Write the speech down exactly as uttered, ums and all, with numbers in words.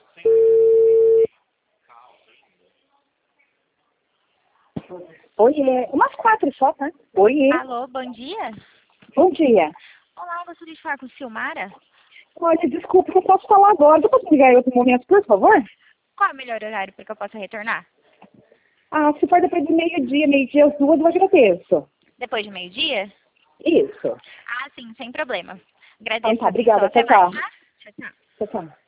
Oiê, umas quatro só, tá? Oiê, Alô, bom dia. bom dia. Olá, eu gostaria de falar com Silmara. Olha, desculpa, não posso falar agora. Você pode ligar em outro momento, por favor? Qual é o melhor horário para que eu possa retornar? Ah, se for depois de meio-dia, meio-dia às duas, eu agradeço. Depois de meio-dia? Isso. Ah, sim, sem problema. Então Agradeço. tá, obrigada. Até Tchau, tchau. mais, tá? Tchau, tchau. Tchau, tchau.